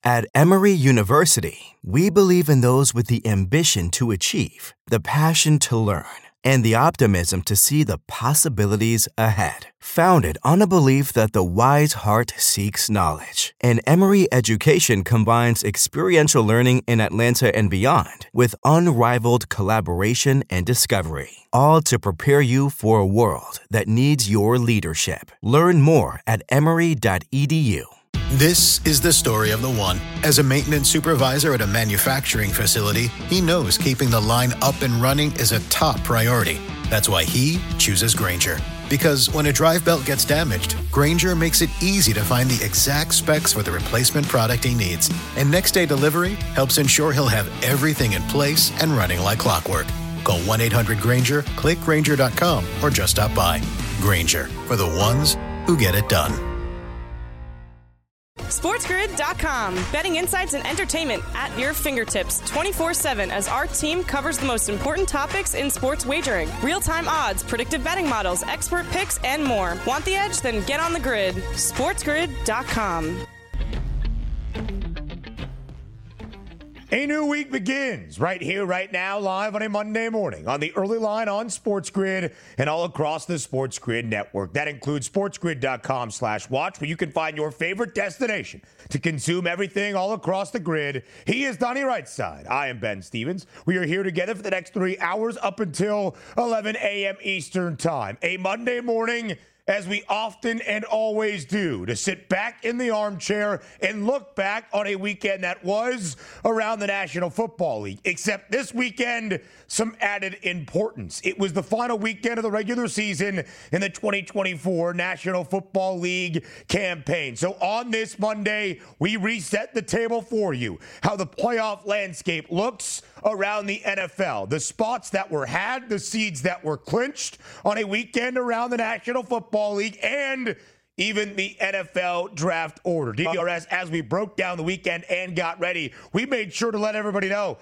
At Emory University, we believe in those with the ambition to achieve, the passion to learn, and the optimism to see the possibilities ahead. Founded on a belief that the wise heart seeks knowledge, and Emory education combines experiential learning in Atlanta and beyond with unrivaled collaboration and discovery, all to prepare you for a world that needs your leadership. Learn more at emory.edu. This is the story of the one. As a maintenance supervisor at a manufacturing facility, he knows keeping the line up and running is a top priority. That's why he chooses Grainger. Because when a drive belt gets damaged, Grainger makes it easy to find the exact specs for the replacement product he needs. And next day delivery helps ensure he'll have everything in place and running like clockwork. Call 1-800-GRAINGER, click Grainger.com, or just stop by. Grainger, for the ones who get it done. SportsGrid.com. Betting insights and entertainment at your fingertips 24/7 as our team covers the most important topics in sports wagering. Real-time odds, predictive betting models, expert picks, and more. Want the edge? Then get on the grid. SportsGrid.com. A new week begins right here, right now, live on a Monday morning on the Early Line on Sports Grid and all across the Sports Grid network. That includes sportsgrid.com/watch, where you can find your favorite destination to consume everything all across the grid. He is Donnie Rightside. I am Ben Stevens. We are here together for the next 3 hours up until 11 a.m. Eastern Time. A Monday morning, as we often and always do, to sit back in the armchair and look back on a weekend that was around the National Football League. Except this weekend, some added importance. It was the final weekend of the regular season in the 2024 National Football League campaign. So on this Monday, we reset the table for you, how the playoff landscape looks around the NFL, the spots that were had, the seeds that were clinched on a weekend around the National Football League, and even the NFL draft order. DRS, as we broke down the weekend and got ready, we made sure to let everybody know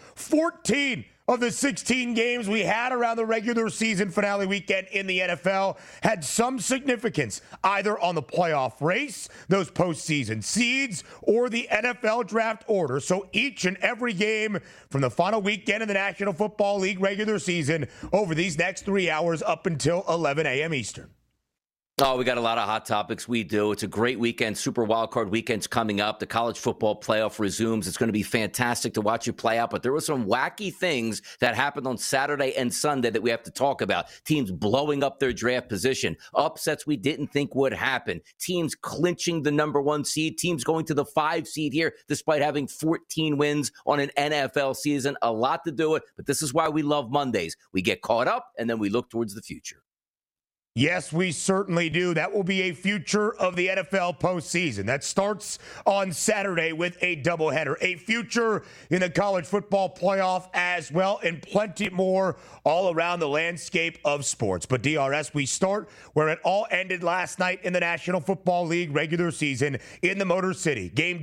14 of the 16 games we had around the regular season finale weekend in the NFL had some significance, either on the playoff race, those postseason seeds, or the NFL draft order. So each and every game from the final weekend of the National Football League regular season over these next 3 hours up until 11 a.m. Eastern. Oh, we got a lot of hot topics. We do. It's a great weekend. Super Wildcard Weekend's coming up. The college football playoff resumes. It's going to be fantastic to watch it play out. But there were some wacky things that happened on Saturday and Sunday that we have to talk about. Teams blowing up their draft position. Upsets we didn't think would happen. Teams clinching the number 1 seed. Teams going to the 5 seed here despite having 14 wins on an NFL season. A lot to do it. But this is why we love Mondays. We get caught up and then we look towards the future. Yes, we certainly do. That will be a future of the NFL postseason. That starts on Saturday with a doubleheader. A future in the college football playoff as well, and plenty more all around the landscape of sports. But DRS, we start where it all ended last night in the National Football League regular season in the Motor City. Game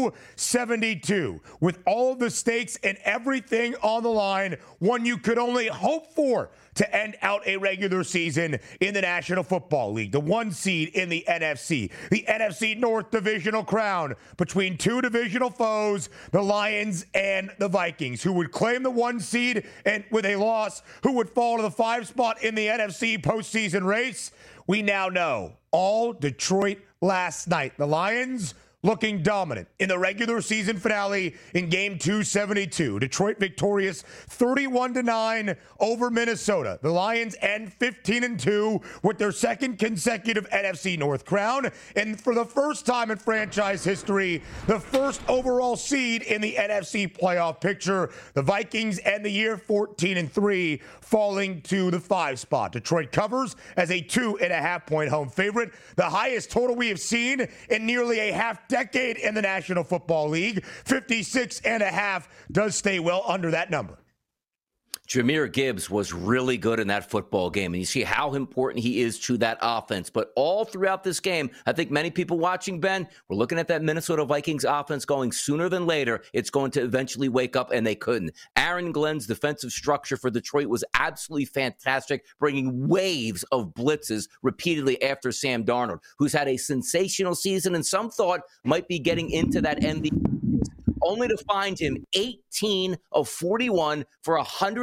272, with all of the stakes and everything on the line, one you could only hope for to end out a regular season in the National Football League. The 1 seed in the NFC. The NFC North divisional crown between 2 divisional foes, the Lions and the Vikings, who would claim the 1 seed and with a loss, who would fall to the 5 spot in the NFC postseason race. We now know all Detroit last night. The Lions looking dominant in the regular season finale in game 272. Detroit victorious 31-9 over Minnesota. The Lions end 15-2 with their second consecutive NFC North crown. And for the first time in franchise history, the first overall seed in the NFC playoff picture. The Vikings end the year 14-3, falling to the 5 spot. Detroit covers as a 2.5-point home favorite, the highest total we have seen in nearly a half decade in the National Football League. 56.5 does stay well under that number. Jahmyr Gibbs was really good in that football game, and you see how important he is to that offense. But all throughout this game, I think many people watching, Ben, were looking at that Minnesota Vikings offense going sooner than later. It's going to eventually wake up, and they couldn't. Aaron Glenn's defensive structure for Detroit was absolutely fantastic, bringing waves of blitzes repeatedly after Sam Darnold, who's had a sensational season and some thought might be getting into that MVP only to find him 18 of 41 for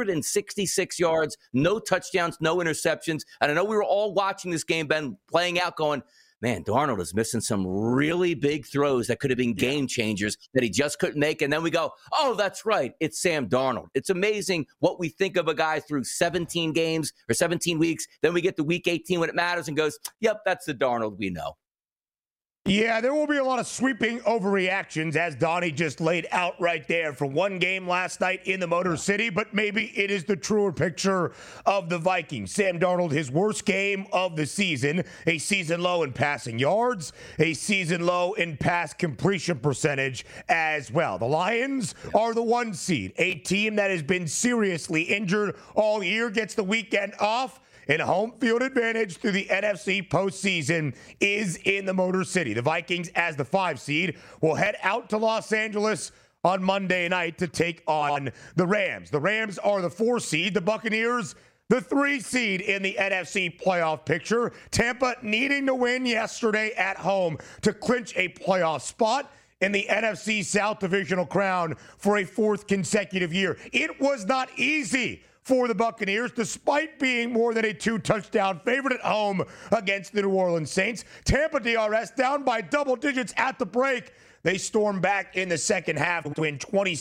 166 yards, no touchdowns, no interceptions. And I know we were all watching this game, Ben, playing out going, man, Darnold is missing some really big throws that could have been game changers that he just couldn't make. And then we go, oh, that's right, it's Sam Darnold. It's amazing what we think of a guy through 17 games or 17 weeks. Then we get to week 18 when it matters and goes, yep, that's the Darnold we know. Yeah, there will be a lot of sweeping overreactions, as Donnie just laid out right there, for one game last night in the Motor City, but maybe it is the truer picture of the Vikings. Sam Darnold, his worst game of the season, a season low in passing yards, a season low in pass completion percentage as well. The Lions are the 1 seed, a team that has been seriously injured all year, gets the weekend off. And home field advantage through the NFC postseason is in the Motor City. The Vikings, as the 5 seed, will head out to Los Angeles on Monday night to take on the Rams. The Rams are the 4 seed. The Buccaneers, the 3 seed in the NFC playoff picture. Tampa needing to win yesterday at home to clinch a playoff spot in the NFC South divisional crown for a 4th consecutive year. It was not easy for the Buccaneers, despite being more than a 2-touchdown favorite at home against the New Orleans Saints. Tampa DRS down by double digits at the break. They storm back in the second half to win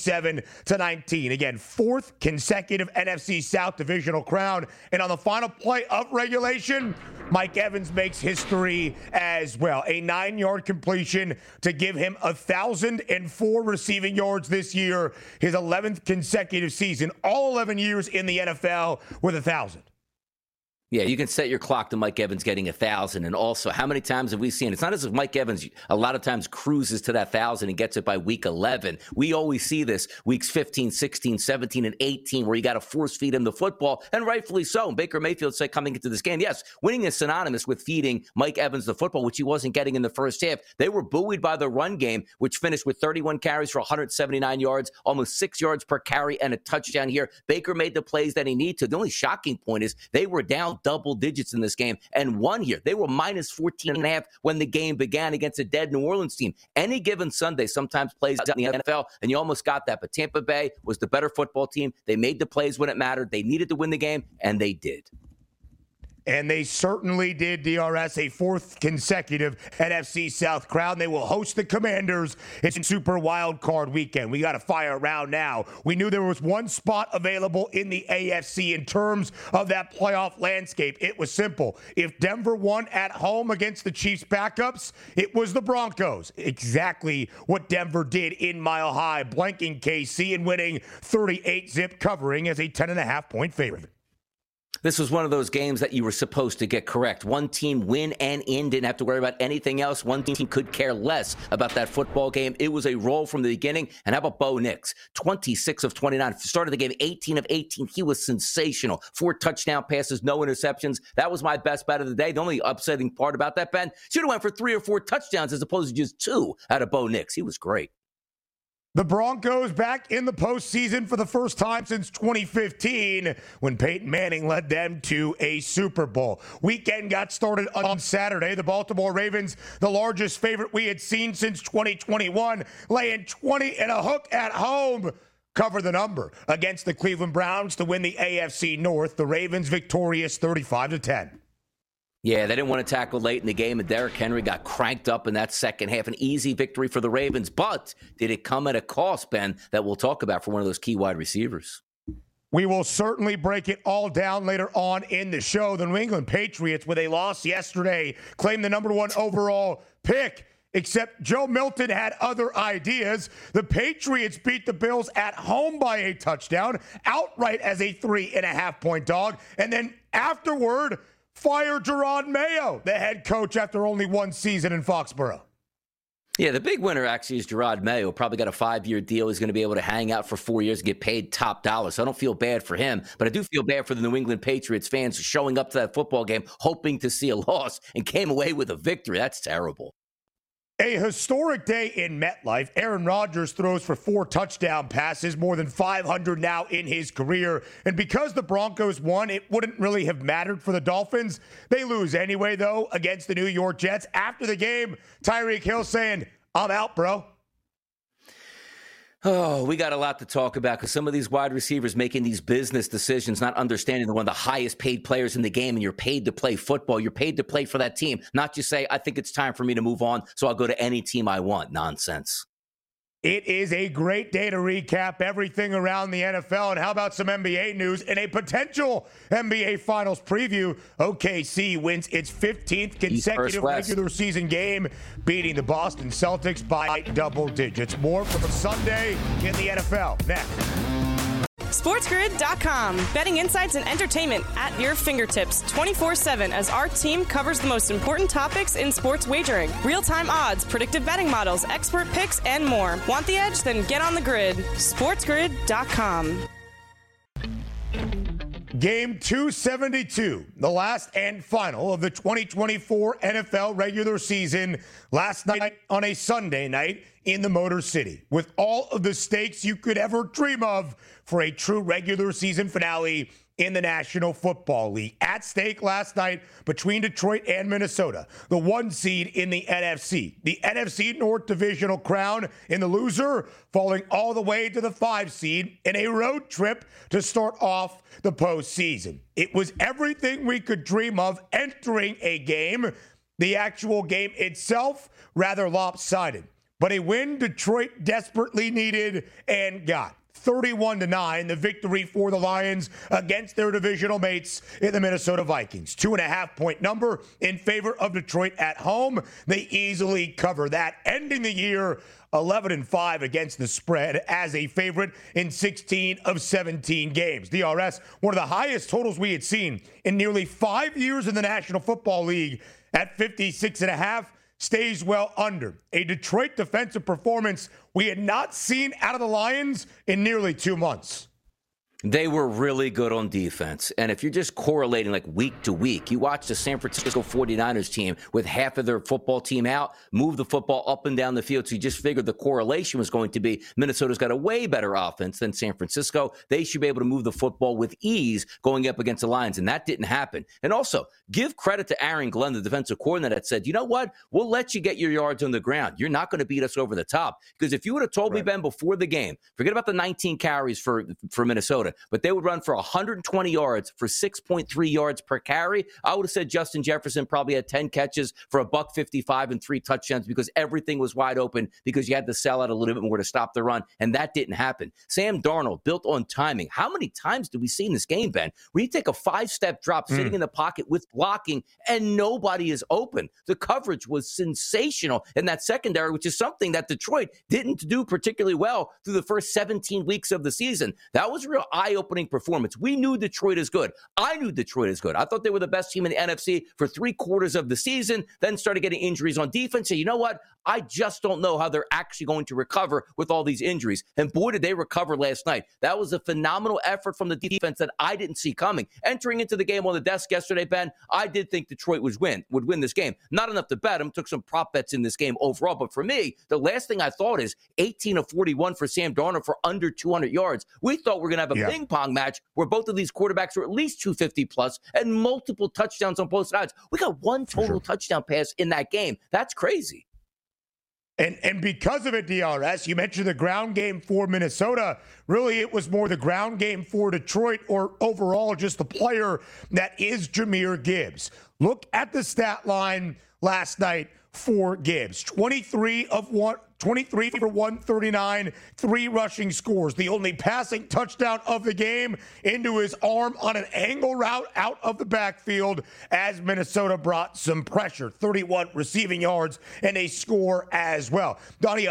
27-19. Again, 4th consecutive NFC South divisional crown. And on the final play of regulation, Mike Evans makes history as well. A 9-yard completion to give him 1,004 receiving yards this year, his 11th consecutive season, all 11 years in the NFL with 1,000. Yeah, you can set your clock to Mike Evans getting 1,000. And also, how many times have we seen? It's not as if Mike Evans a lot of times cruises to that 1,000 and gets it by week 11. We always see this weeks 15, 16, 17, and 18 where you got to force feed him the football, and rightfully so. And Baker Mayfield said coming into this game, yes, winning is synonymous with feeding Mike Evans the football, which he wasn't getting in the first half. They were buoyed by the run game, which finished with 31 carries for 179 yards, almost 6 yards per carry, and a touchdown here. Baker made the plays that he needed to. The only shocking point is they were down double digits in this game and won here. They were minus 14.5 when the game began against a dead New Orleans team. Any given Sunday sometimes plays out in the NFL, and you almost got that. But Tampa Bay was the better football team. They made the plays when it mattered. They needed to win the game, and they did. And they certainly did, DRS, a 4th consecutive NFC South crown. They will host the Commanders. It's Super Wild Card weekend. We got to fire around now. We knew there was one spot available in the AFC in terms of that playoff landscape. It was simple. If Denver won at home against the Chiefs backups, it was the Broncos. Exactly what Denver did in Mile High, blanking KC and winning 38-zip, covering as a 10.5-point favorite. This was one of those games that you were supposed to get correct. One team win and in, didn't have to worry about anything else. One team could care less about that football game. It was a roll from the beginning. And how about Bo Nix? 26 of 29. Started the game 18 of 18. He was sensational. 4 touchdown passes, no interceptions. That was my best bet of the day. The only upsetting part about that, Ben, should have went for 3 or 4 touchdowns as opposed to just 2 out of Bo Nix. He was great. The Broncos back in the postseason for the first time since 2015 when Peyton Manning led them to a Super Bowl. Weekend got started on Saturday. The Baltimore Ravens, the largest favorite we had seen since 2021, laying 20 and a hook at home. Cover the number against the Cleveland Browns to win the AFC North. The Ravens victorious 35-10. Yeah, they didn't want to tackle late in the game, and Derrick Henry got cranked up in that second half. An easy victory for the Ravens, but did it come at a cost, Ben, that we'll talk about for one of those key wide receivers? We will certainly break it all down later on in the show. The New England Patriots, with a loss yesterday, claimed the number 1 overall pick, except Joe Milton had other ideas. The Patriots beat the Bills at home by a touchdown, outright as a 3.5-point dog, and then afterward, fire Gerard Mayo, the head coach, after only 1 season in Foxborough. Yeah, the big winner actually is Gerard Mayo. Probably got a 5-year deal. He's going to be able to hang out for 4 years and get paid top dollar. So I don't feel bad for him, but I do feel bad for the New England Patriots fans showing up to that football game hoping to see a loss and came away with a victory. That's terrible. A historic day in MetLife. Aaron Rodgers throws for 4 touchdown passes, more than 500 now in his career. And because the Broncos won, it wouldn't really have mattered for the Dolphins. They lose anyway, though, against the New York Jets. After the game, Tyreek Hill saying, "I'm out, bro." Oh, we got a lot to talk about because some of these wide receivers making these business decisions, not understanding they're one of the highest paid players in the game, and you're paid to play football. You're paid to play for that team, not just say, I think it's time for me to move on, so I'll go to any team I want. Nonsense. It is a great day to recap everything around the NFL. And how about some NBA news and a potential NBA Finals preview? OKC wins its 15th consecutive regular season game, beating the Boston Celtics by double digits. More from Sunday in the NFL next. SportsGrid.com. Betting insights and entertainment at your fingertips 24/7 as our team covers the most important topics in sports wagering. Real-time odds, predictive betting models, expert picks, and more. Want the edge? Then get on the grid. SportsGrid.com. Game 272, the last and final of the 2024 NFL regular season, last night on a Sunday night in the Motor City, with all of the stakes you could ever dream of for a true regular season finale in the National Football League. At stake last night between Detroit and Minnesota, the 1 seed in the NFC. The NFC North divisional crown in the loser, falling all the way to the 5 seed in a road trip to start off the postseason. It was everything we could dream of entering a game. The actual game itself, rather lopsided. But a win Detroit desperately needed and got. 31-9, the victory for the Lions against their divisional mates in the Minnesota Vikings. 2.5-point number in favor of Detroit at home. They easily cover that, ending the year 11-5 against the spread as a favorite in 16 of 17 games. DRS, one of the highest totals we had seen in nearly 5 years in the National Football League at 56.5. Stays well under. A Detroit defensive performance we had not seen out of the Lions in nearly 2 months. They were really good on defense. And if you're just correlating like week to week, you watch the San Francisco 49ers team with half of their football team out, move the football up and down the field. So you just figured the correlation was going to be Minnesota's got a way better offense than San Francisco. They should be able to move the football with ease going up against the Lions. And that didn't happen. And also, give credit to Aaron Glenn, the defensive coordinator, that said, you know what? We'll let you get your yards on the ground. You're not going to beat us over the top. Because if you would have told me, Ben, before the game, forget about the 19 carries for Minnesota, but they would run for 120 yards for 6.3 yards per carry, I would have said Justin Jefferson probably had 10 catches for $155 and 3 touchdowns because everything was wide open because you had to sell out a little bit more to stop the run, and that didn't happen. Sam Darnold, built on timing. How many times do we see in this game, Ben, where you take a 5-step drop sitting in the pocket with blocking and nobody is open? The coverage was sensational in that secondary, which is something that Detroit didn't do particularly well through the first 17 weeks of the season. That was a real eye-opening performance. We knew Detroit is good. I knew Detroit is good. I thought they were the best team in the NFC for 3/4 of the season, then started getting injuries on defense. And you know what? I just don't know how they're actually going to recover with all these injuries. And boy, did they recover last night. That was a phenomenal effort from the defense that I didn't see coming. Entering into the game on the desk yesterday, Ben, I did think Detroit would win this game. Not enough to bet them. Took some prop bets in this game overall. But for me, the last thing I thought is 18 of 41 for Sam Darnold for under 200 yards. We thought we were going to have a ping pong match where both of these quarterbacks were at least 250 plus and multiple touchdowns on both sides. We got one total touchdown pass in that game. That's crazy. And because of it, DRS, you mentioned the ground game for Minnesota. Really, it was more the ground game for Detroit, or overall just the player that is Jahmyr Gibbs. Look at the stat line last night for Gibbs. 23 for 139, 3 rushing scores. The only passing touchdown of the game into his arm on an angle route out of the backfield as Minnesota brought some pressure. 31 receiving yards and a score as well. Donnie,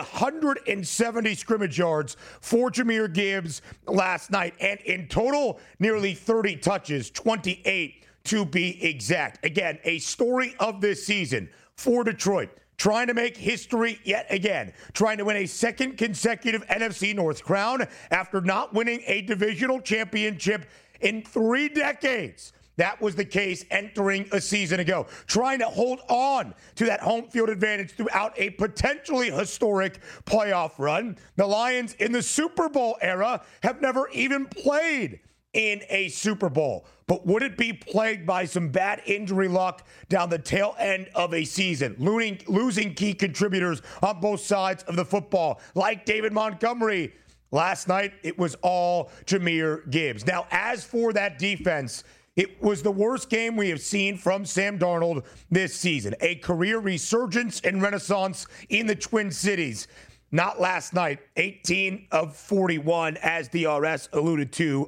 170 scrimmage yards for Jahmyr Gibbs last night. And in total, nearly 30 touches, 28 to be exact. Again, a story of this season for Detroit, trying to make history yet again, trying to win a second consecutive NFC North crown after not winning a divisional championship in 3 decades. That was the case entering a season ago, trying to hold on to that home field advantage throughout a potentially historic playoff run. The Lions in the Super Bowl era have never even played in a Super Bowl. But would it be plagued by some bad injury luck down the tail end of a season, losing key contributors on both sides of the football, like David Montgomery Last night, it was all Jahmyr Gibbs. Now, as for that defense, it was the worst game we have seen from Sam Darnold this season. A career resurgence and renaissance in the Twin Cities. Not last night. 18 of 41, as DRS alluded to.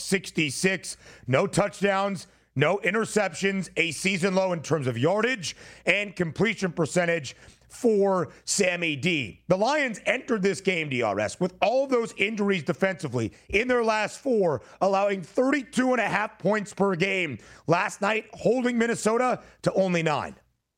$166, no touchdowns, no interceptions, a season low in terms of yardage and completion percentage for Sammy D. The Lions entered this game, DRS, with all of those injuries defensively in their last four, allowing 32.5 points per game. Last night, holding Minnesota to only 9.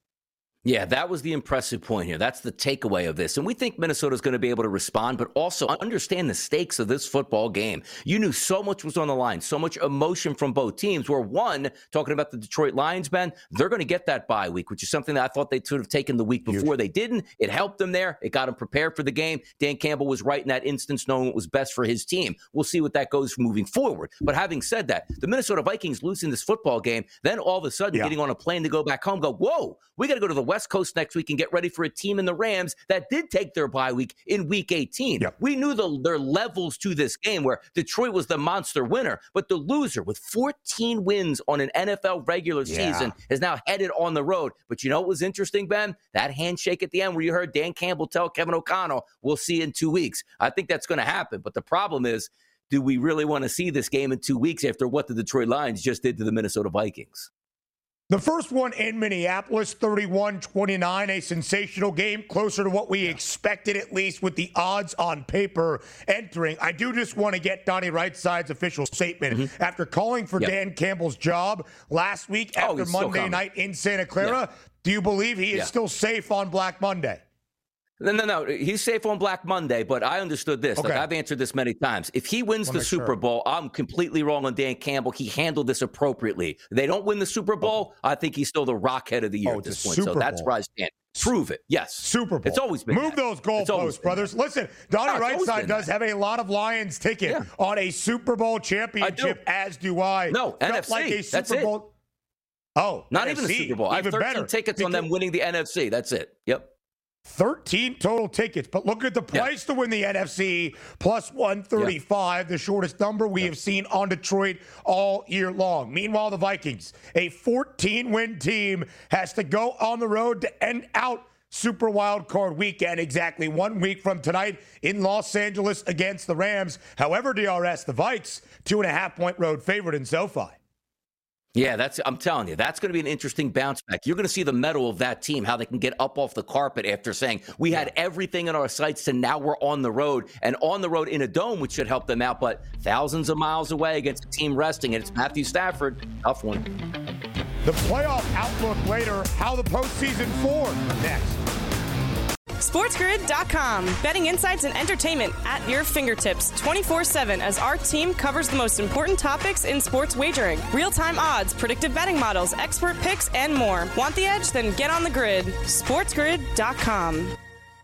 Yeah, that was the impressive point here. That's the takeaway of this. And we think Minnesota's going to be able to respond, but also understand the stakes of this football game. You knew so much was on the line, so much emotion from both teams, where one, talking about the Detroit Lions, Ben, they're going to get that bye week, which is something that I thought they should have taken the week before. They didn't. It helped them there. It got them prepared for the game. Dan Campbell was right in that instance, knowing what was best for his team. We'll see what that goes moving forward. But having said that, the Minnesota Vikings losing this football game, then all of a sudden getting on a plane to go back home, go, whoa, we got to go to the West Coast next week and get ready for a team in the Rams that did take their bye week in week 18. Yep. We knew their levels to this game, where Detroit was the monster winner, but the loser with 14 wins on an NFL regular season is now headed on the road. But you know what was interesting, Ben? That handshake at the end where you heard Dan Campbell tell Kevin O'Connell, we'll see you in 2 weeks. I think that's going to happen. But the problem is, do we really want to see this game in 2 weeks after what the Detroit Lions just did to the Minnesota Vikings? The first one in Minneapolis, 31-29, a sensational game, closer to what we expected, at least with the odds on paper entering. I do just want to get Donnie Rightside official statement. After calling for Dan Campbell's job last week after Monday night in Santa Clara. Do you believe he is still safe on Black Monday? No. He's safe on Black Monday, but I understood this. Okay. Like, I've answered this many times. If he wins the Super Bowl, I'm completely wrong on Dan Campbell. He handled this appropriately. If they don't win the Super Bowl, I think he's still the Rockhead of the year at this point. So that's where I stand. Prove it. Yes. Super Bowl. It's always been Move those goalposts, brothers. Listen, Donnie Rightside does have a lot of Lions ticket on a Super Bowl championship, as do I. No, NFC. Like a Super That's Bowl. it. Oh, not NFC. Even the Super Bowl. I have 13 tickets on them winning the NFC. That's it. Yep. 13 total tickets, but look at the price to win the NFC, plus 135, the shortest number we have seen on Detroit all year long. Meanwhile, the Vikings, a 14-win team, has to go on the road to end out Super Wild Card Weekend exactly 1 week from tonight in Los Angeles against the Rams. However, DRS, the Vikes, 2.5-point road favorite in SoFi. Yeah, I'm telling you, that's going to be an interesting bounce back. You're going to see the mettle of that team, how they can get up off the carpet after saying, we had everything in our sights and now we're on the road, and on the road in a dome, which should help them out, but thousands of miles away against a team resting, and it's Matthew Stafford. Tough one. The playoff outlook later, how the postseason formed next. SportsGrid.com. Betting insights and entertainment at your fingertips 24/7 as our team covers the most important topics in sports wagering. Real-time odds, predictive betting models, expert picks, and more. Want the edge? Then get on the grid. SportsGrid.com.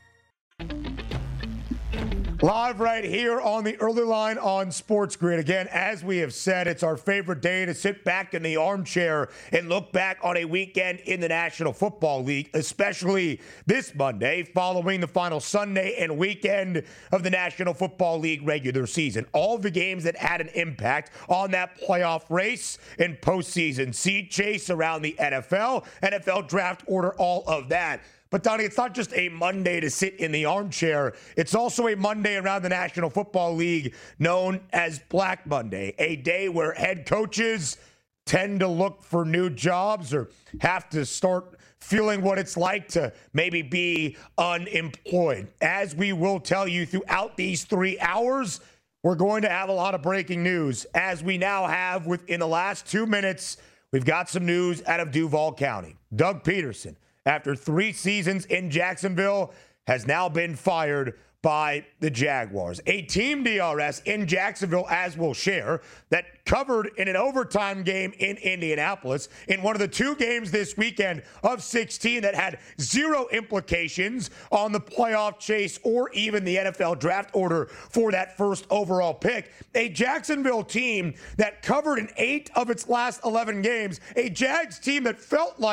Live right here on the early line on Sports Grid. Again, as we have said, it's our favorite day to sit back in the armchair and look back on a weekend in the National Football League, especially this Monday following the final Sunday and weekend of the National Football League regular season. All the games that had an impact on that playoff race and postseason seed chase around the NFL draft order, all of that. But, Donnie, it's not just a Monday to sit in the armchair. It's also a Monday around the National Football League known as Black Monday, a day where head coaches tend to look for new jobs or have to start feeling what it's like to maybe be unemployed. As we will tell you throughout these 3 hours, we're going to have a lot of breaking news. As we now have within the last 2 minutes, we've got some news out of Duval County. Doug Peterson, after 3 seasons in Jacksonville, has now been fired by the Jaguars. A team, DRS, in Jacksonville, as we'll share, that covered in an overtime game in Indianapolis in one of the 2 games this weekend of 16 that had 0 implications on the playoff chase or even the NFL draft order for that first overall pick. A Jacksonville team that covered in 8 of its last 11 games. A Jags team that felt like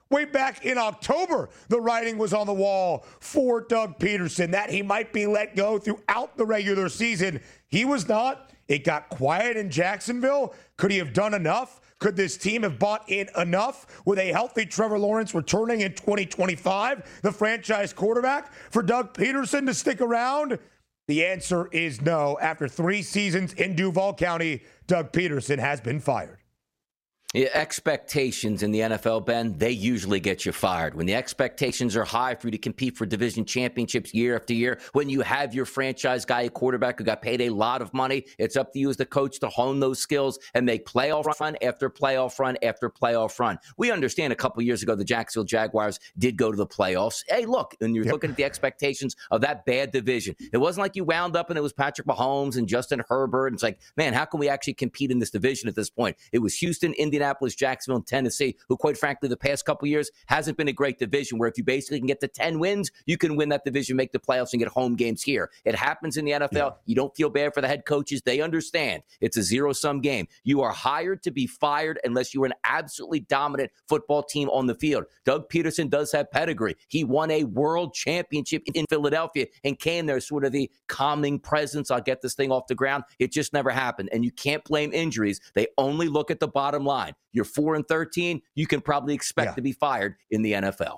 Way back in October, the writing was on the wall for Doug Peterson that he might be let go throughout the regular season. He was not. It got quiet in Jacksonville. Could he have done enough? Could this team have bought in enough with a healthy Trevor Lawrence returning in 2025, the franchise quarterback, for Doug Peterson to stick around? The answer is no. After 3 seasons in Duval County, Doug Peterson has been fired. Yeah, expectations in the NFL, Ben, they usually get you fired. When the expectations are high for you to compete for division championships year after year, when you have your franchise guy, a quarterback who got paid a lot of money, it's up to you as the coach to hone those skills and make playoff run after playoff run after playoff run. We understand a couple years ago the Jacksonville Jaguars did go to the playoffs. Hey, look, when you're looking at the expectations of that bad division, it wasn't like you wound up and it was Patrick Mahomes and Justin Herbert. It's like, man, how can we actually compete in this division at this point? It was Houston, Indianapolis, Jacksonville, and Tennessee, who quite frankly the past couple years hasn't been a great division where if you basically can get to 10 wins, you can win that division, make the playoffs, and get home games here. It happens in the NFL. Yeah. You don't feel bad for the head coaches. They understand it's a zero-sum game. You are hired to be fired unless you're an absolutely dominant football team on the field. Doug Peterson does have pedigree. He won a world championship in Philadelphia and came there sort of the calming presence. I'll get this thing off the ground. It just never happened. And you can't blame injuries. They only look at the bottom line. You're 4-13. You can probably expect to be fired in the NFL.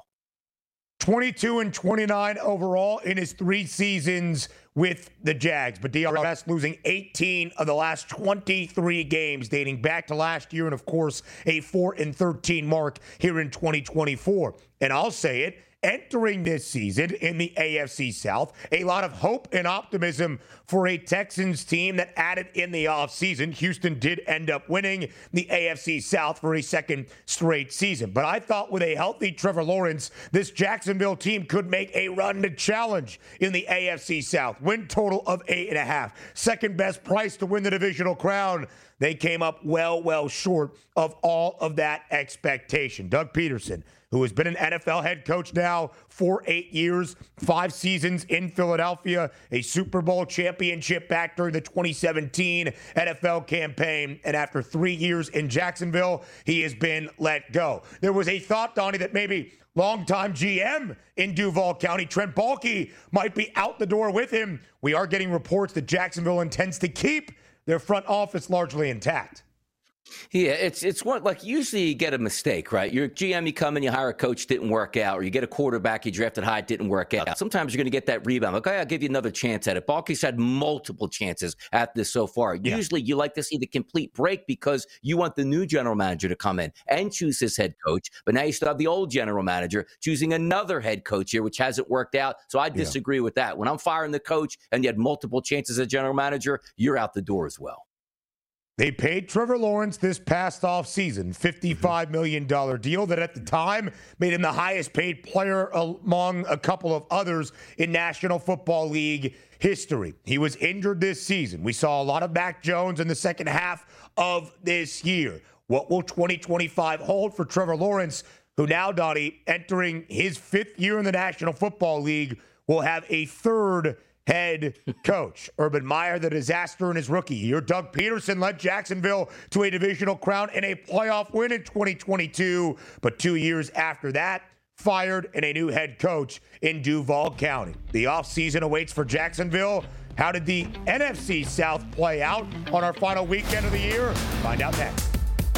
22-29 overall in his 3 seasons with the Jags, but DRS losing 18 of the last 23 games dating back to last year, and of course a 4-13 mark here in 2024. And I'll say it, entering this season in the AFC South, a lot of hope and optimism for a Texans team that added in the offseason. Houston did end up winning the AFC South for a second straight season. But I thought with a healthy Trevor Lawrence, this Jacksonville team could make a run to challenge in the AFC South. Win total of 8.5. Second best price to win the divisional crown. They came up well short of all of that expectation. Doug Peterson, who has been an NFL head coach now for 8 years, 5 seasons in Philadelphia, a Super Bowl championship back during the 2017 NFL campaign, and after 3 years in Jacksonville, he has been let go. There was a thought, Donnie, that maybe longtime GM in Duval County, Trent Baalke, might be out the door with him. We are getting reports that Jacksonville intends to keep their front office largely intact. Yeah, it's one, like usually you get a mistake, right? You're a GM, you come in, you hire a coach, didn't work out, or you get a quarterback you drafted high, didn't work out. Sometimes you're going to get that rebound. Like, okay, I'll give you another chance at it. Baalke's had multiple chances at this so far. Yeah. Usually you like to see the complete break because you want the new general manager to come in and choose his head coach. But now you still have the old general manager choosing another head coach here, which hasn't worked out. So I disagree with that. When I'm firing the coach and you had multiple chances as general manager, you're out the door as well. They paid Trevor Lawrence this past offseason, $55 million deal that at the time made him the highest paid player among a couple of others in National Football League history. He was injured this season. We saw a lot of Mac Jones in the second half of this year. What will 2025 hold for Trevor Lawrence, who now, Donnie, entering his 5th year in the National Football League, will have a 3rd head coach? Urban Meyer, the disaster in his rookie year. Doug Peterson led Jacksonville to a divisional crown and a playoff win in 2022. But 2 years after that, fired and a new head coach in Duval County. The offseason awaits for Jacksonville. How did the NFC South play out on our final weekend of the year? Find out next.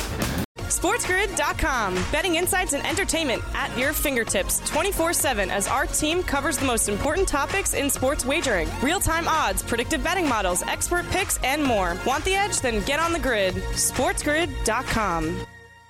SportsGrid.com. Betting insights and entertainment at your fingertips 24/7 as our team covers the most important topics in sports wagering. Real-time odds, predictive betting models, expert picks, and more. Want the edge? Then get on the grid. SportsGrid.com.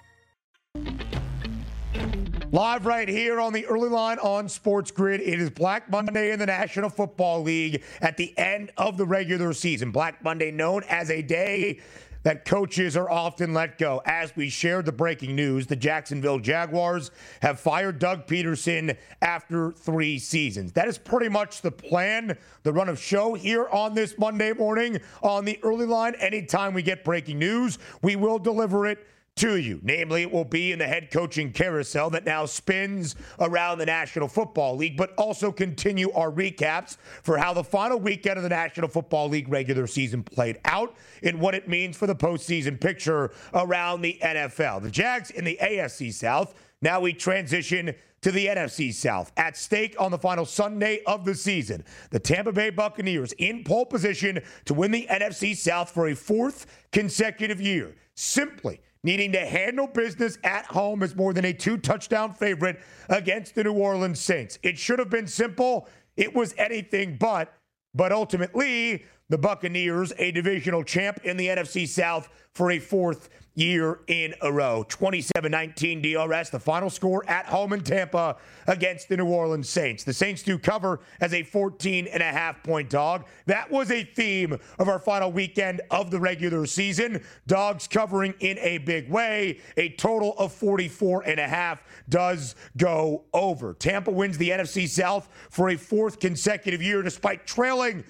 Live right here on the early line on Sports Grid. It is Black Monday in the National Football League at the end of the regular season. Black Monday known as a day that coaches are often let go. As we shared the breaking news, the Jacksonville Jaguars have fired Doug Peterson after 3 seasons. That is pretty much the plan, the run of show here on this Monday morning on the early line. Anytime we get breaking news, we will deliver it to you. Namely, it will be in the head coaching carousel that now spins around the National Football League, but also continue our recaps for how the final weekend of the National Football League regular season played out and what it means for the postseason picture around the NFL. The Jags in the AFC South Now we transition to the NFC South. At stake on the final Sunday of the season, the Tampa Bay Buccaneers in pole position to win the NFC South for a fourth consecutive year, simply needing to handle business at home as more than a 2-touchdown favorite against the New Orleans Saints. It should have been simple. It was anything but ultimately, the Buccaneers, a divisional champ in the NFC South for a fourth year in a row. 27-19 DRS, the final score at home in Tampa against the New Orleans Saints. The Saints do cover as a 14.5-point dog. That was a theme of our final weekend of the regular season. Dogs covering in a big way. A total of 44.5 does go over. Tampa wins the NFC South for a fourth consecutive year despite trailing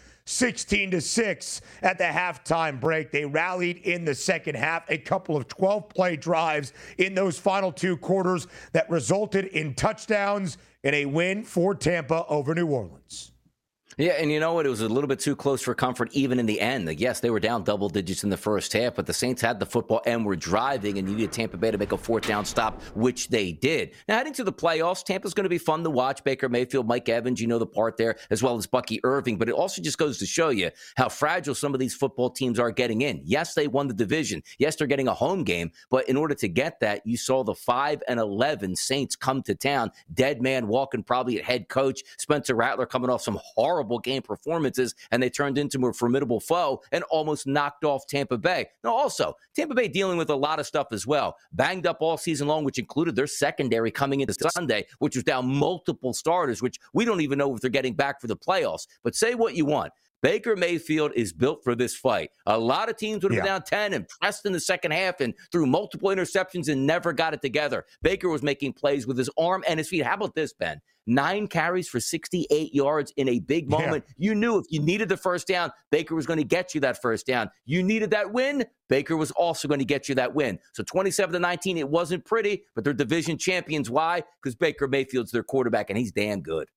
16-6 at the halftime break. They rallied in the second half, a couple of 12-play drives in those final two quarters that resulted in touchdowns and a win for Tampa over New Orleans. Yeah, and you know what? It was a little bit too close for comfort even in the end. Like, yes, they were down double digits in the first half, but the Saints had the football and were driving and needed Tampa Bay to make a fourth down stop, which they did. Now, heading to the playoffs, Tampa's going to be fun to watch. Baker Mayfield, Mike Evans, you know the part there, as well as Bucky Irving. But it also just goes to show you how fragile some of these football teams are getting in. Yes, they won the division. Yes, they're getting a home game. But in order to get that, you saw the 5-11 Saints come to town. Dead man walking probably at head coach. Spencer Rattler coming off some horrible game performances, and they turned into a formidable foe and almost knocked off Tampa Bay. Now, also, Tampa Bay dealing with a lot of stuff as well. Banged up all season long, which included their secondary coming into Sunday, which was down multiple starters, which we don't even know if they're getting back for the playoffs. But say what you want. Baker Mayfield is built for this fight. A lot of teams would have been down 10 and pressed in the second half and threw multiple interceptions and never got it together. Baker was making plays with his arm and his feet. How about this, Ben? 9 carries for 68 yards in a big moment. Yeah. You knew if you needed the first down, Baker was going to get you that first down. You needed that win, Baker was also going to get you that win. So 27-19, it wasn't pretty, but they're division champions. Why? Because Baker Mayfield's their quarterback, and he's damn good.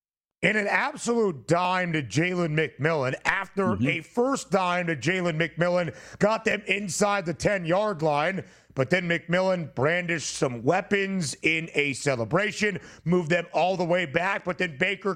In an absolute dime to Jalen McMillan, after a first dime to Jalen McMillan, got them inside the 10-yard line. But then McMillan brandished some weapons in a celebration, moved them all the way back. But then Baker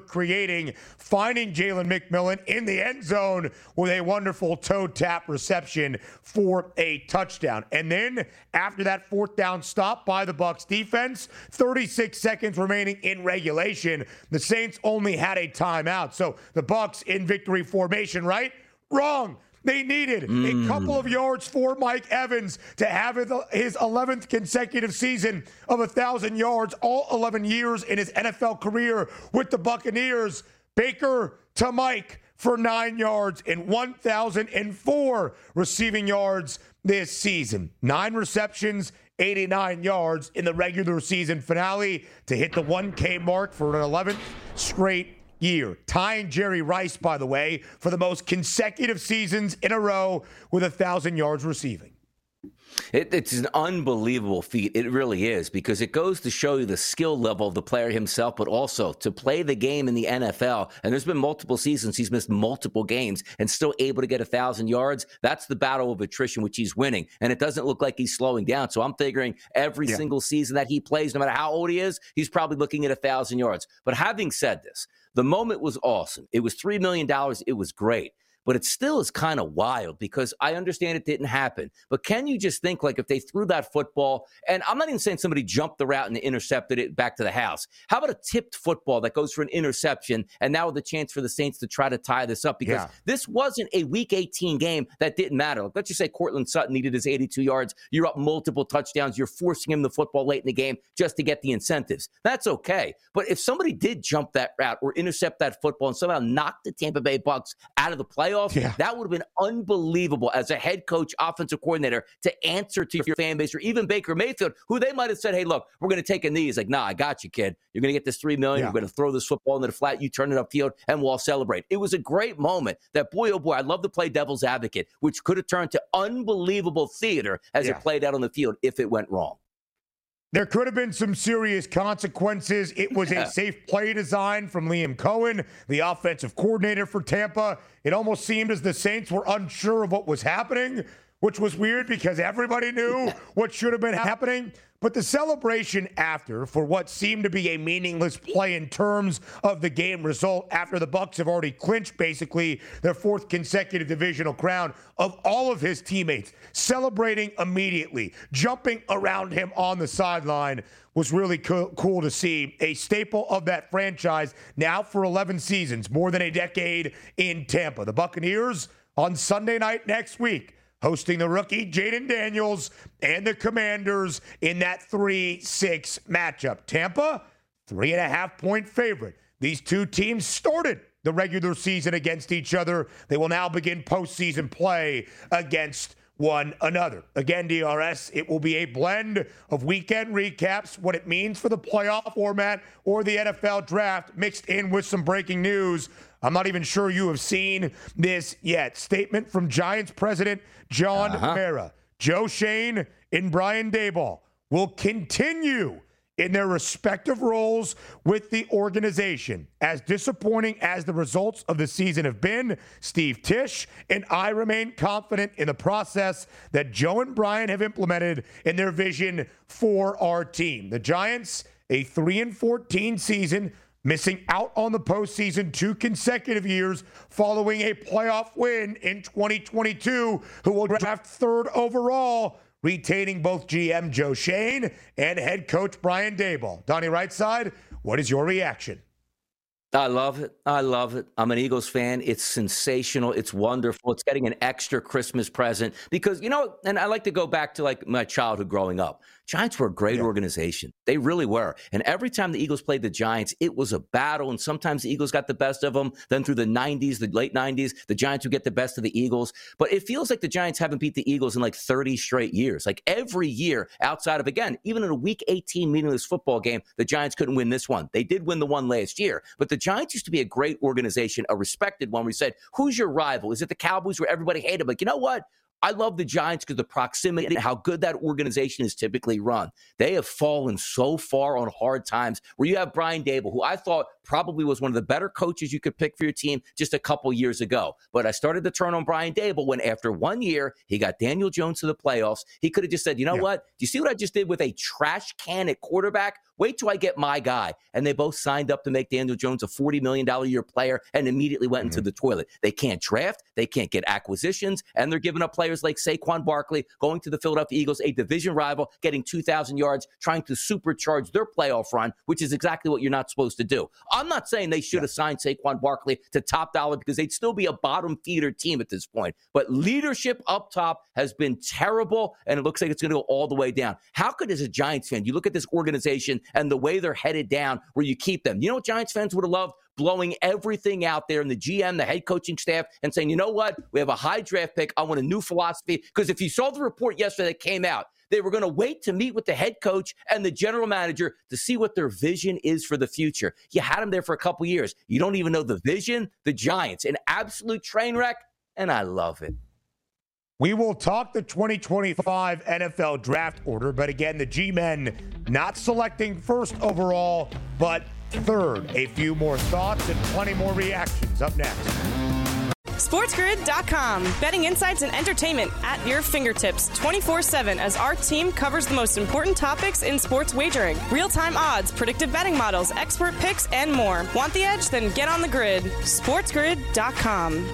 finding Jalen McMillan in the end zone with a wonderful toe tap reception for a touchdown. And then after that fourth down stop by the Bucs defense, 36 seconds remaining in regulation, the Saints only had a timeout. So the Bucs in victory formation, right? Wrong. They needed a couple of yards for Mike Evans to have his 11th consecutive season of 1,000 yards, all 11 years in his NFL career with the Buccaneers. Baker to Mike for 9 yards and 1,004 receiving yards this season. 9 receptions, 89 yards in the regular season finale to hit the 1K mark for an 11th straight year, tying Jerry Rice, by the way, for the most consecutive seasons in a row with 1,000 yards receiving. It's an unbelievable feat. It really is, because it goes to show you the skill level of the player himself, but also to play the game in the NFL. And there's been multiple seasons he's missed multiple games and still able to get 1,000 yards. That's the battle of attrition, which he's winning. And it doesn't look like he's slowing down. So I'm figuring every single season that he plays, no matter how old he is, he's probably looking at 1,000 yards. But having said this, the moment was awesome. It was $3 million. It was great. But it still is kind of wild, because I understand it didn't happen. But can you just think, like, if they threw that football, and I'm not even saying somebody jumped the route and intercepted it back to the house. How about a tipped football that goes for an interception, and now with the chance for the Saints to try to tie this up? Because this wasn't a Week 18 game that didn't matter. Like, let's just say Cortland Sutton needed his 82 yards. You're up multiple touchdowns. You're forcing him the football late in the game just to get the incentives. That's okay. But if somebody did jump that route or intercept that football and somehow knock the Tampa Bay Bucs out of the playoffs, that would have been unbelievable as a head coach, offensive coordinator, to answer to your fan base, or even Baker Mayfield, who they might have said, hey, look, we're going to take a knee. He's like, nah, I got you, kid. You're going to get this $3 million. We're going to throw this football into the flat. You turn it upfield, and we'll all celebrate. It was a great moment that, boy, oh boy, I'd love to play devil's advocate, which could have turned to unbelievable theater as it played out on the field if it went wrong. There could have been some serious consequences. It was a safe play design from Liam Cohen, the offensive coordinator for Tampa. It almost seemed as the Saints were unsure of what was happening which was weird because everybody knew what should have been happening. But the celebration after, for what seemed to be a meaningless play in terms of the game result, after the Bucs have already clinched basically their fourth consecutive divisional crown, of all of his teammates celebrating immediately, jumping around him on the sideline, was really cool to see. A staple of that franchise now for 11 seasons, more than a decade in Tampa. The Buccaneers on Sunday night next week, hosting the rookie Jaden Daniels and the Commanders in that 3-6 matchup. Tampa, 3.5-point favorite. These two teams started the regular season against each other. They will now begin postseason play against one another. Again, DRS, it will be a blend of weekend recaps, what it means for the playoff format or the NFL draft, mixed in with some breaking news. I'm not even sure you have seen this yet. Statement from Giants president John Mara. Joe Schoen and Brian Daboll will continue in their respective roles with the organization. As disappointing as the results of the season have been, Steve Tisch and I remain confident in the process that Joe and Brian have implemented in their vision for our team. The Giants, a 3-14 season, missing out on the postseason 2 consecutive years following a playoff win in 2022, who will draft 3rd overall, retaining both GM Joe Schoen and head coach Brian Daboll. Donnie Rightside, what is your reaction? I love it. I love it. I'm an Eagles fan. It's sensational. It's wonderful. It's getting an extra Christmas present because, and I like to go back to like my childhood growing up. Giants were a great organization. They really were. And every time the Eagles played the Giants, it was a battle. And sometimes the Eagles got the best of them. Then through the 90s, the late 90s, the Giants would get the best of the Eagles. But it feels like the Giants haven't beat the Eagles in like 30 straight years. Like every year outside of, again, even in a Week 18 meaningless football game, the Giants couldn't win this one. They did win the one last year. But the Giants used to be a great organization, a respected one. We said, who's your rival? Is it the Cowboys where everybody hated? But you know what? I love the Giants because the proximity and how good that organization is typically run. They have fallen so far on hard times where you have Brian Daboll, who I thought probably was one of the better coaches you could pick for your team just a couple years ago. But I started to turn on Brian Daboll when after 1 year, he got Daniel Jones to the playoffs. He could have just said, you know what? Do you see what I just did with a trash can at quarterback? Wait till I get my guy. And they both signed up to make Daniel Jones a $40 million a year player and immediately went into the toilet. They can't draft. They can't get acquisitions. And they're giving up players like Saquon Barkley, going to the Philadelphia Eagles, a division rival, getting 2,000 yards, trying to supercharge their playoff run, which is exactly what you're not supposed to do. I'm not saying they should have signed Saquon Barkley to top dollar because they'd still be a bottom feeder team at this point. But leadership up top has been terrible, and it looks like it's going to go all the way down. How could, as a Giants fan, you look at this organization and the way they're headed down where you keep them? You know what Giants fans would have loved? Blowing everything out there in the GM, the head coaching staff, and saying, you know what? We have a high draft pick. I want a new philosophy. Because if you saw the report yesterday that came out, they were going to wait to meet with the head coach and the general manager to see what their vision is for the future. You had them there for a couple years. You don't even know the vision. The Giants, an absolute train wreck, and I love it. We will talk the 2025 NFL draft order, but again, the G-men not selecting 1st overall, but 3rd. A few more thoughts and plenty more reactions up next. SportsGrid.com. Betting insights and entertainment at your fingertips 24/7 as our team covers the most important topics in sports wagering. Real-time odds, predictive betting models, expert picks, and more. Want the edge? Then get on the grid. SportsGrid.com.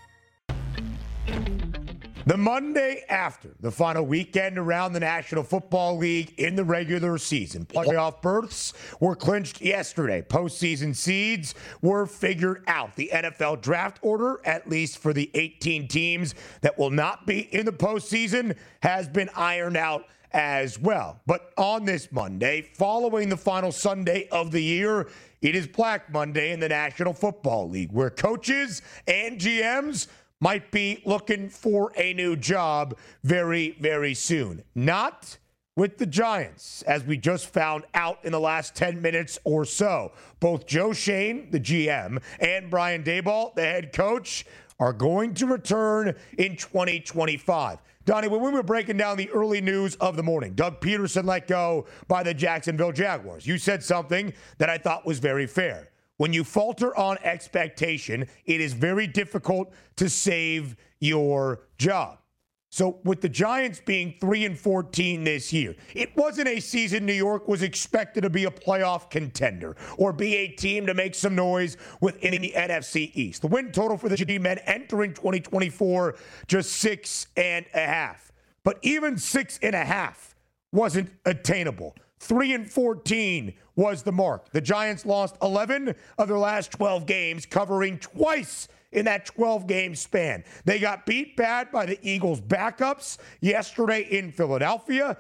The Monday after the final weekend around the National Football League in the regular season. Playoff berths were clinched yesterday. Postseason seeds were figured out. The NFL draft order, at least for the 18 teams that will not be in the postseason, has been ironed out as well. But on this Monday, following the final Sunday of the year, it is Black Monday in the National Football League, where coaches and GMs might be looking for a new job very, very soon. Not with the Giants, as we just found out in the last 10 minutes or so. Both Joe Schoen, the GM, and Brian Daboll, the head coach, are going to return in 2025. Donnie, when we were breaking down the early news of the morning, Doug Peterson let go by the Jacksonville Jaguars. You said something that I thought was very fair. When you falter on expectation, it is very difficult to save your job. So with the Giants being 3-14 this year, it wasn't a season New York was expected to be a playoff contender or be a team to make some noise within the NFC East. The win total for the G-men entering 2024, just 6.5. But even 6.5 wasn't attainable. 3-14 was the mark. The Giants lost 11 of their last 12 games, covering twice in that 12-game span. They got beat bad by the Eagles' backups yesterday in Philadelphia,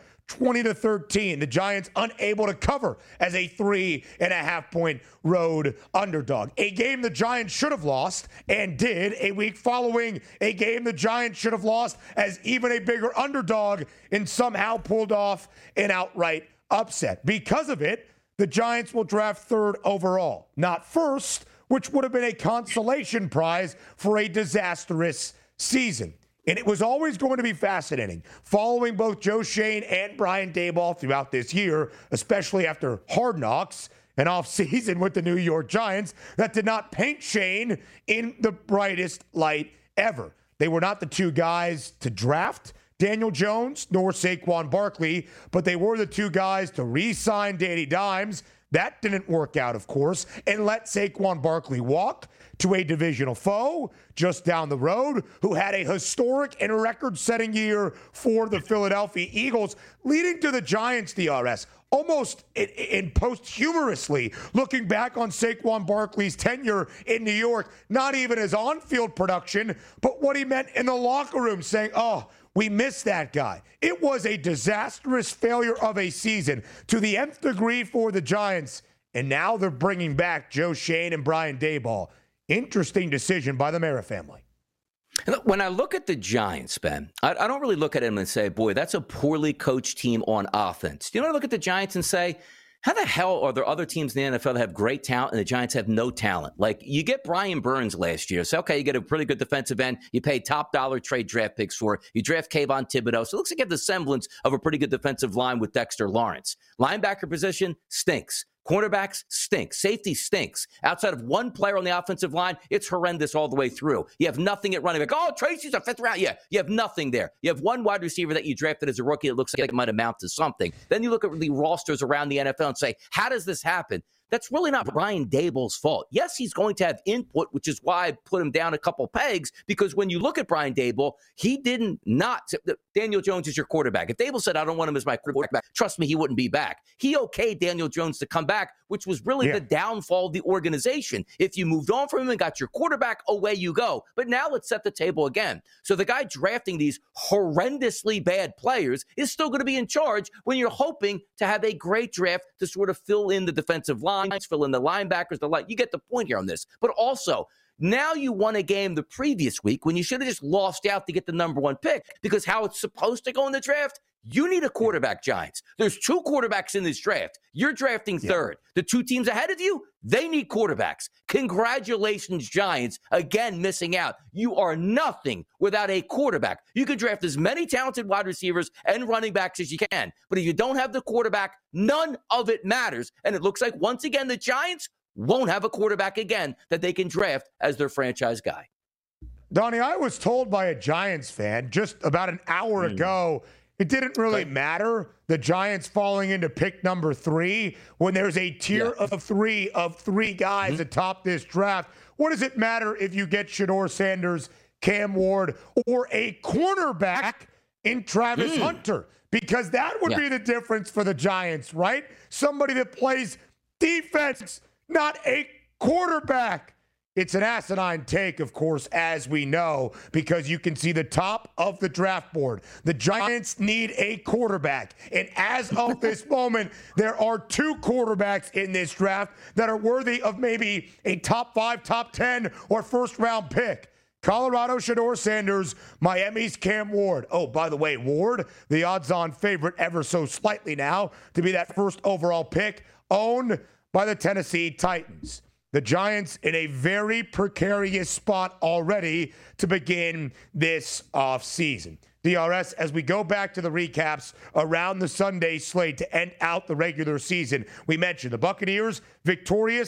20-13. The Giants unable to cover as a 3.5-point road underdog. A game the Giants should have lost and did a week following a game the Giants should have lost as even a bigger underdog and somehow pulled off an outright upset. Because of it, the Giants will draft third overall, not first, which would have been a consolation prize for a disastrous season. And it was always going to be fascinating following both Joe Schoen and Brian Daboll throughout this year, especially after Hard Knocks, an offseason with the New York Giants that did not paint Schoen in the brightest light ever. They were not the two guys to draft Daniel Jones nor Saquon Barkley, but they were the two guys to re-sign Danny Dimes. That didn't work out, of course, and let Saquon Barkley walk to a divisional foe just down the road who had a historic and record-setting year for the Philadelphia Eagles, leading to the Giants, DRS, almost in posthumorously looking back on Saquon Barkley's tenure in New York, not even his on-field production, but what he meant in the locker room, saying, oh, we miss that guy. It was a disastrous failure of a season to the nth degree for the Giants, and now they're bringing back Joe Schoen and Brian Daboll. Interesting decision by the Mara family. When I look at the Giants, Ben, I don't really look at them and say, boy, that's a poorly coached team on offense. Do you know what I look at the Giants and say, how the hell are there other teams in the NFL that have great talent and the Giants have no talent? Like, you get Brian Burns last year. So, okay, you get a pretty good defensive end. You pay top dollar trade draft picks for it. You draft Kayvon Thibodeau. So it looks like you have the semblance of a pretty good defensive line with Dexter Lawrence. Linebacker position stinks. Cornerbacks stink. Safety stinks. Outside of one player on the offensive line, it's horrendous all the way through. You have nothing at running back. Oh, Tracy's a fifth round. Yeah, you have nothing there. You have one wide receiver that you drafted as a rookie that looks like it might amount to something. Then you look at the rosters around the NFL and say, how does this happen? That's really not Brian Daboll's fault. Yes, he's going to have input, which is why I put him down a couple pegs, because when you look at Brian Daboll, he didn't not. Daniel Jones is your quarterback. If Daboll said, I don't want him as my quarterback, trust me, he wouldn't be back. He okayed Daniel Jones to come back, which was really the downfall of the organization. If you moved on from him and got your quarterback, away you go. But now let's set the table again. So the guy drafting these horrendously bad players is still going to be in charge when you're hoping to have a great draft to sort of fill in the defensive line, fill in the linebackers, you get the point here on this. But also, now you won a game the previous week when you should have just lost out to get the number one pick, because how it's supposed to go in the draft, you need a quarterback, Giants. There's two quarterbacks in this draft. You're drafting third. The two teams ahead of you, they need quarterbacks. Congratulations, Giants, again missing out. You are nothing without a quarterback. You can draft as many talented wide receivers and running backs as you can, but if you don't have the quarterback, none of it matters. And it looks like, once again, the Giants won't have a quarterback again that they can draft as their franchise guy. Donnie, I was told by a Giants fan just about an hour ago, it didn't really matter the Giants falling into pick number 3 when there's a tier of three guys atop this draft. What does it matter if you get Shedeur Sanders, Cam Ward, or a cornerback in Travis Hunter? Because that would be the difference for the Giants, right? Somebody that plays defense, not a quarterback. It's an asinine take, of course, as we know, because you can see the top of the draft board. The Giants need a quarterback. And as of this moment, there are 2 quarterbacks in this draft that are worthy of maybe a top 5, top 10, or first-round pick. Colorado, Shedeur Sanders, Miami's Cam Ward. Oh, by the way, Ward, the odds-on favorite ever so slightly now to be that first overall pick, owned by the Tennessee Titans. The Giants in a very precarious spot already to begin this offseason. DRS, as we go back to the recaps around the Sunday slate to end out the regular season, we mentioned the Buccaneers victorious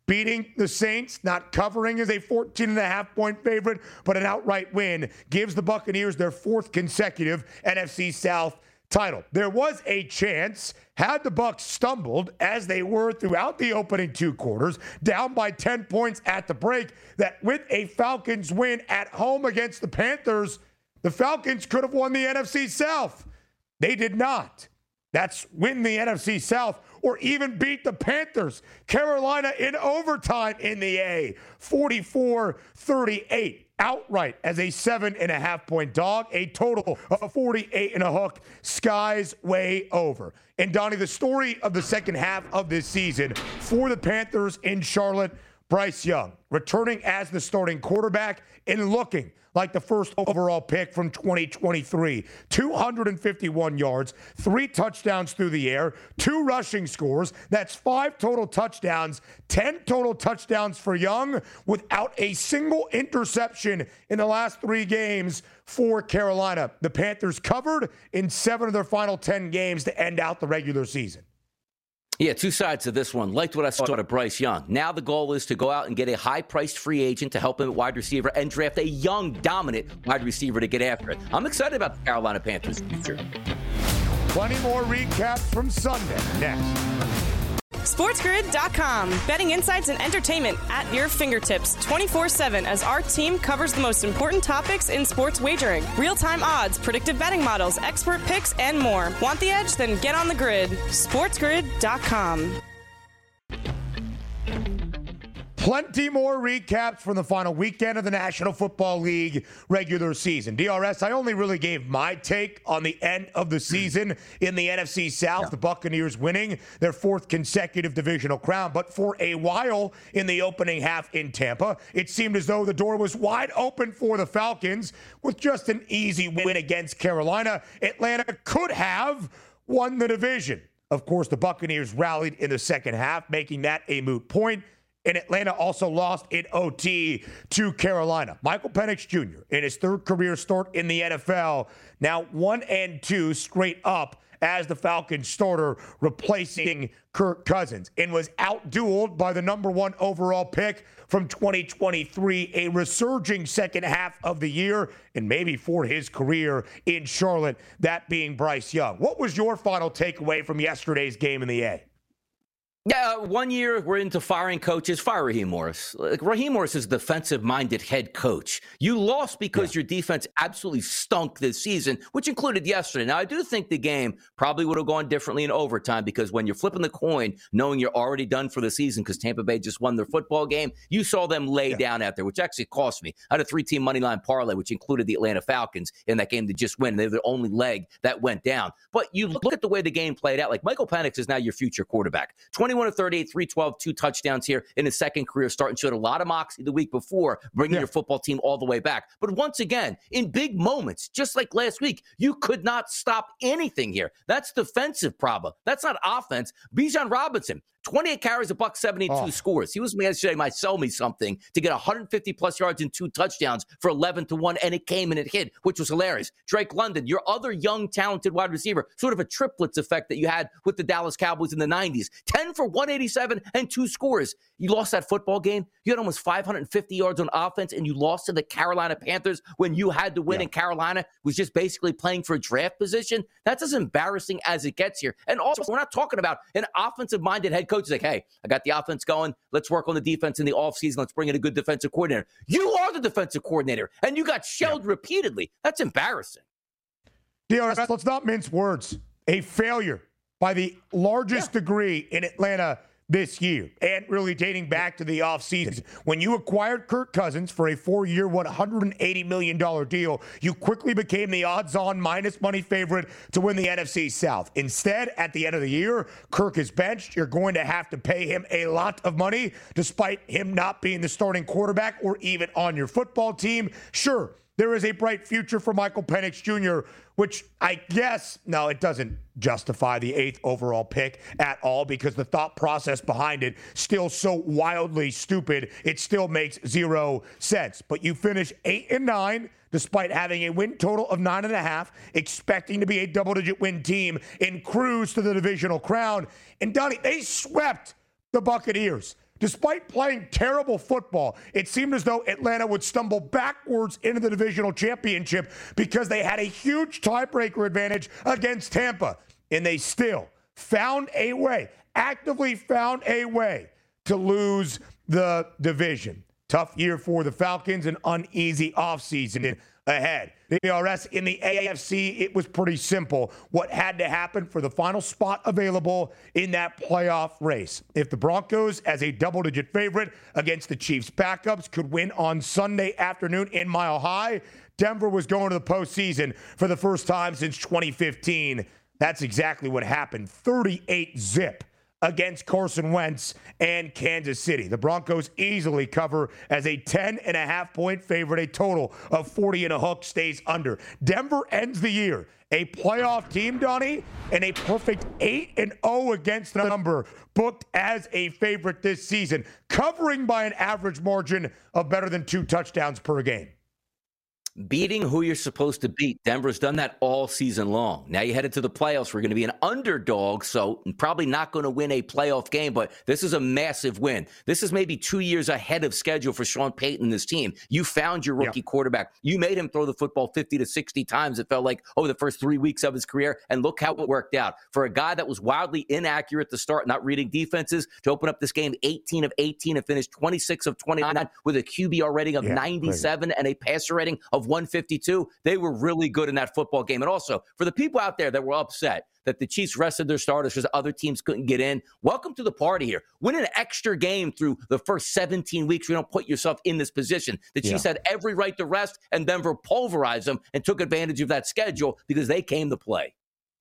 beating the Saints, not covering as a 14.5-point favorite, but an outright win gives the Buccaneers their fourth consecutive NFC South title. There was a chance, had the Bucs stumbled, as they were throughout the opening two quarters, down by 10 points at the break, that with a Falcons win at home against the Panthers, the Falcons could have won the NFC South. They did not. That's win the NFC South or even beat the Panthers. Carolina in overtime in the A, 44-38. Outright as a 7.5-point dog, a total of 48 and a hook. Skies way over. And Donnie, the story of the second half of this season for the Panthers in Charlotte, Bryce Young returning as the starting quarterback and looking like the first overall pick from 2023. 251 yards, 3 touchdowns through the air, 2 rushing scores. That's 5 total touchdowns, 10 total touchdowns for Young without a single interception in the last 3 games for Carolina. The Panthers covered in 7 of their final 10 games to end out the regular season. Yeah, 2 sides of this one. Liked what I saw to Bryce Young. Now the goal is to go out and get a high-priced free agent to help him at wide receiver and draft a young, dominant wide receiver to get after it. I'm excited about the Carolina Panthers' future. Plenty more recaps from Sunday next. SportsGrid.com. Betting insights and entertainment at your fingertips 24/7 as our team covers the most important topics in sports wagering. Real-time odds, predictive betting models, expert picks, and more. Want the edge? Then get on the grid. SportsGrid.com. Plenty more recaps from the final weekend of the National Football League regular season. DRS, I only really gave my take on the end of the season in the NFC South, the Buccaneers winning their 4th consecutive divisional crown. But for a while in the opening half in Tampa, it seemed as though the door was wide open for the Falcons with just an easy win against Carolina. Atlanta could have won the division. Of course, the Buccaneers rallied in the second half, making that a moot point. And Atlanta also lost in OT to Carolina. Michael Penix Jr. in his 3rd career start in the NFL, now 1-2 straight up as the Falcons starter, replacing Kirk Cousins, and was outdueled by the number 1 overall pick from 2023, a resurging second half of the year, and maybe for his career in Charlotte, that being Bryce Young. What was your final takeaway from yesterday's game in the A? Yeah, 1 year we're into firing coaches. Fire Raheem Morris. Raheem Morris is a defensive-minded head coach. You lost because your defense absolutely stunk this season, which included yesterday. Now, I do think the game probably would have gone differently in overtime because when you're flipping the coin, knowing you're already done for the season because Tampa Bay just won their football game, you saw them lay down out there, which actually cost me. I had a 3-team moneyline parlay, which included the Atlanta Falcons in that game to just win. They're the only leg that went down. But you look at the way the game played out, like Michael Penix is now your future quarterback. 21 of 38, 312, 2 touchdowns here in his second career start, and showed a lot of moxie the week before, bringing your football team all the way back. But once again, in big moments, just like last week, you could not stop anything here. That's defensive problem. That's not offense. Bijan Robinson, 28 carries, $172 scores. He was yesterday, might sell me something to get 150-plus yards and 2 touchdowns for 11-1, and it came and it hit, which was hilarious. Drake London, your other young, talented wide receiver, sort of a triplets effect that you had with the Dallas Cowboys in the 90s. 10 for 187 and 2 scores. You lost that football game. You had almost 550 yards on offense, and you lost to the Carolina Panthers when you had to win, and Carolina was just basically playing for a draft position. That's as embarrassing as it gets here. And also, we're not talking about an offensive-minded head coach like, hey, I got the offense going. Let's work on the defense in the offseason. Let's bring in a good defensive coordinator. You are the defensive coordinator, and you got shelled repeatedly. That's embarrassing. DRS, let's not mince words. A failure by the largest degree in Atlanta this year, and really dating back to the offseason. When you acquired Kirk Cousins for a 4-year, $180 million deal, you quickly became the odds-on minus money favorite to win the NFC South. Instead, at the end of the year, Kirk is benched. You're going to have to pay him a lot of money, despite him not being the starting quarterback or even on your football team. Sure, there is a bright future for Michael Penix Jr., which I guess, no, it doesn't justify the 8th overall pick at all, because the thought process behind it still so wildly stupid, it still makes 0 sense. But you finish 8-9, despite having a win total of 9.5, expecting to be a double-digit win team and cruise to the divisional crown. And Donnie, they swept the Buccaneers. Despite playing terrible football, it seemed as though Atlanta would stumble backwards into the divisional championship because they had a huge tiebreaker advantage against Tampa. And they still found a way, actively found a way to lose the division. Tough year for the Falcons, an uneasy offseason ahead. The DRS in the AFC, it was pretty simple. What had to happen for the final spot available in that playoff race? If the Broncos, as a double-digit favorite against the Chiefs' backups, could win on Sunday afternoon in Mile High, Denver was going to the postseason for the first time since 2015. That's exactly what happened. 38-zip against Carson Wentz and Kansas City. The Broncos easily cover as a 10.5-point favorite. A total of 40 and a hook stays under. Denver ends the year a playoff team, Donnie, and a perfect 8-0 against the number, booked as a favorite this season, covering by an average margin of better than 2 touchdowns per game. Beating who you're supposed to beat. Denver's done that all season long. Now you headed to the playoffs. We're going to be an underdog, so probably not going to win a playoff game, but this is a massive win. This is maybe 2 years ahead of schedule for Sean Payton and his team. You found your rookie quarterback. You made him throw the football 50 to 60 times. It felt like, the first 3 weeks of his career, and look how it worked out. For a guy that was wildly inaccurate to start, not reading defenses, to open up this game 18 of 18 and finish 26 of 29 with a QBR rating of 97 and a passer rating of 152. They were really good in that football game. And also, for the people out there that were upset that the Chiefs rested their starters because other teams couldn't get in, welcome to the party here. Win an extra game through the first 17 weeks. You don't put yourself in this position. The Chiefs had every right to rest, and Denver pulverized them and took advantage of that schedule because they came to play.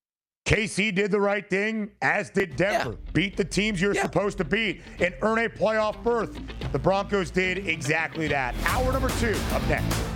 KC did the right thing, as did Denver. Beat the teams you're supposed to beat and earn a playoff berth. The Broncos did exactly that. Hour number 2 up next.